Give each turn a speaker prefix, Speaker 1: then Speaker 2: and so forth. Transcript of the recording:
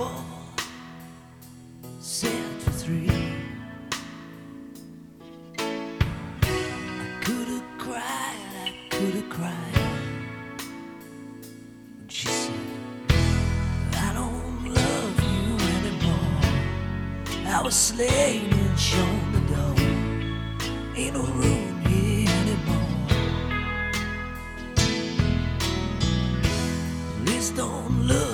Speaker 1: four, set for three. I could have cried when she said, I don't love you anymore. I was slain and shown the door. Ain't no room here anymore. Please don't look